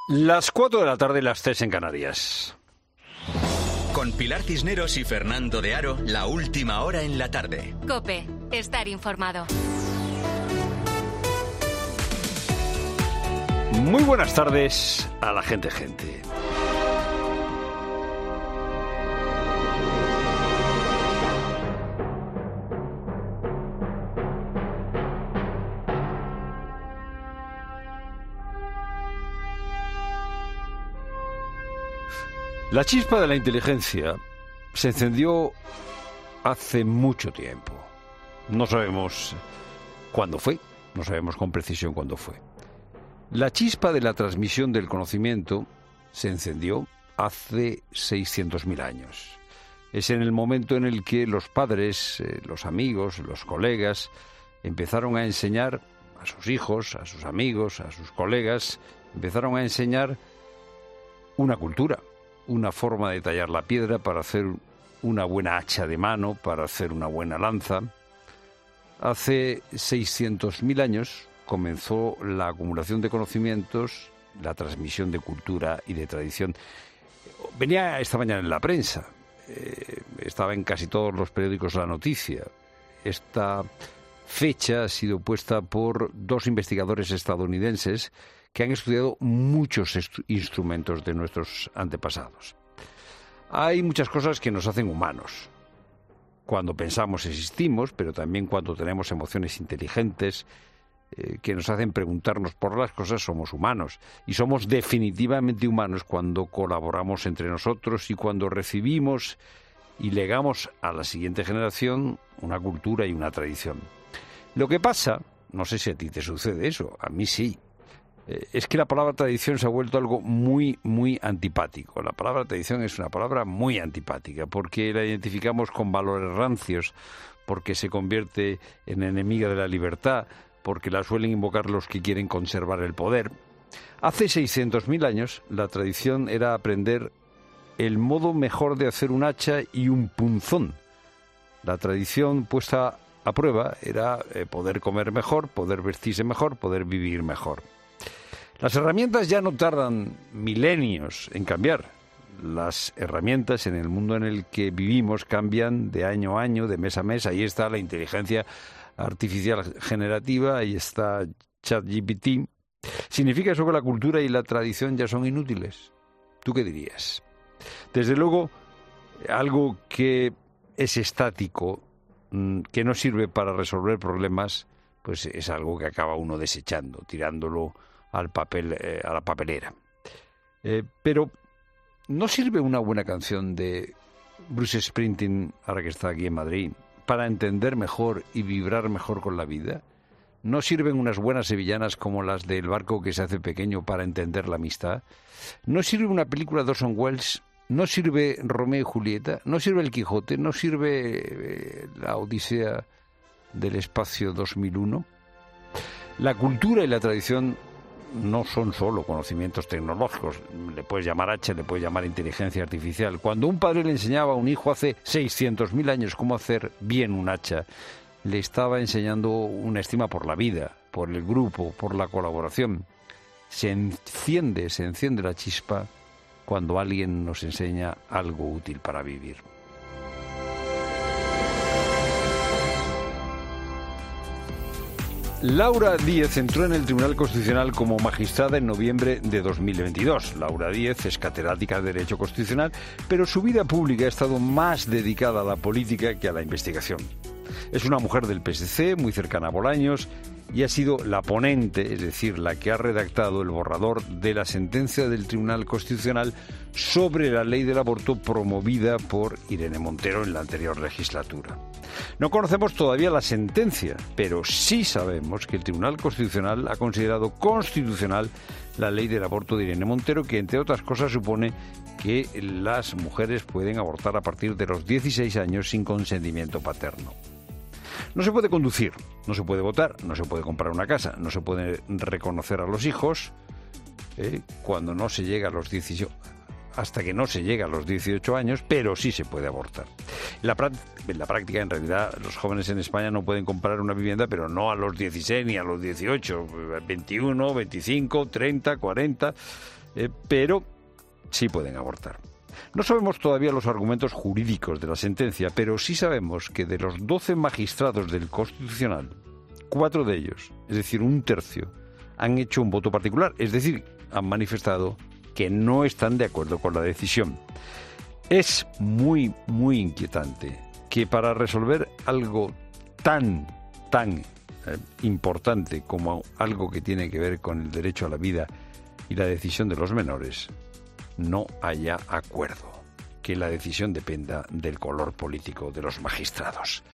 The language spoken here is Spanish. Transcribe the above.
Las 4 de la tarde, las 3 en Canarias. Con Pilar Cisneros y Fernando de Aro, la última hora en la tarde. COPE, estar informado. Muy buenas tardes a la gente. La chispa de la inteligencia se encendió hace mucho tiempo. No sabemos cuándo fue, no sabemos con precisión cuándo fue. La chispa de la transmisión del conocimiento se encendió hace 600.000 años. Es en el momento en el que los padres, los amigos, los colegas empezaron a enseñar a sus hijos, a sus amigos, a sus colegas, empezaron a enseñar una cultura, una forma de tallar la piedra para hacer una buena hacha de mano, para hacer una buena lanza. Hace 600.000 años comenzó la acumulación de conocimientos, la transmisión de cultura y de tradición. Venía esta mañana en la prensa, estaba en casi todos los periódicos la noticia. Esta fecha ha sido puesta por dos investigadores estadounidenses que han estudiado muchos instrumentos de nuestros antepasados. Hay muchas cosas que nos hacen humanos. Cuando pensamos existimos, pero también cuando tenemos emociones inteligentes que nos hacen preguntarnos por las cosas, somos humanos. Y somos definitivamente humanos cuando colaboramos entre nosotros y cuando recibimos y legamos a la siguiente generación una cultura y una tradición. Lo que pasa, no sé si a ti te sucede eso, a mí sí, es que la palabra tradición se ha vuelto algo muy, muy antipático. La palabra tradición es una palabra muy antipática porque la identificamos con valores rancios, porque se convierte en enemiga de la libertad, porque la suelen invocar los que quieren conservar el poder. Hace 600.000 años la tradición era aprender el modo mejor de hacer un hacha y un punzón. La tradición puesta a prueba era poder comer mejor, poder vestirse mejor, poder vivir mejor. Las herramientas ya no tardan milenios en cambiar. Las herramientas en el mundo en el que vivimos cambian de año a año, de mes a mes. Ahí está la inteligencia artificial generativa, ahí está ChatGPT. ¿Significa eso que la cultura y la tradición ya son inútiles? ¿Tú qué dirías? Desde luego, algo que es estático, que no sirve para resolver problemas, pues es algo que acaba uno desechando, tirándolo al papel, a la papelera. Pero ¿no sirve una buena canción de Bruce Springsteen, ahora que está aquí en Madrid, para entender mejor y vibrar mejor con la vida? ¿No sirven unas buenas sevillanas como las del barco que se hace pequeño para entender la amistad? ¿No sirve una película de Orson Welles? ¿No sirve Romeo y Julieta? ¿No sirve El Quijote? ¿No sirve la Odisea del Espacio 2001? La cultura y la tradición no son solo conocimientos tecnológicos. Le puedes llamar hacha, le puedes llamar inteligencia artificial. Cuando un padre le enseñaba a un hijo hace 600.000 años cómo hacer bien un hacha, le estaba enseñando una estima por la vida, por el grupo, por la colaboración. Se enciende la chispa cuando alguien nos enseña algo útil para vivir. Laura Díez entró en el Tribunal Constitucional como magistrada en noviembre de 2022. Laura Díez es catedrática de Derecho Constitucional, pero su vida pública ha estado más dedicada a la política que a la investigación. Es una mujer del PSC, muy cercana a Bolaños, y ha sido la ponente, es decir, la que ha redactado el borrador de la sentencia del Tribunal Constitucional sobre la ley del aborto promovida por Irene Montero en la anterior legislatura. No conocemos todavía la sentencia, pero sí sabemos que el Tribunal Constitucional ha considerado constitucional la ley del aborto de Irene Montero, que entre otras cosas supone que las mujeres pueden abortar a partir de los 16 años sin consentimiento paterno. No se puede conducir, no se puede votar, no se puede comprar una casa, no se puede reconocer a los hijos cuando no se llega a los 18, hasta que no se llega a los 18 años, pero sí se puede abortar. En la práctica, en realidad, los jóvenes en España no pueden comprar una vivienda, pero no a los 16 ni a los 18, 21, 25, 30, 40... pero sí pueden abortar. No sabemos todavía los argumentos jurídicos de la sentencia, pero sí sabemos que de los 12 magistrados del Constitucional, 4 de ellos, es decir, un tercio, han hecho un voto particular, es decir, han manifestado que no están de acuerdo con la decisión. Es muy, muy inquietante que para resolver algo tan importante como algo que tiene que ver con el derecho a la vida y la decisión de los menores, no haya acuerdo, que la decisión dependa del color político de los magistrados.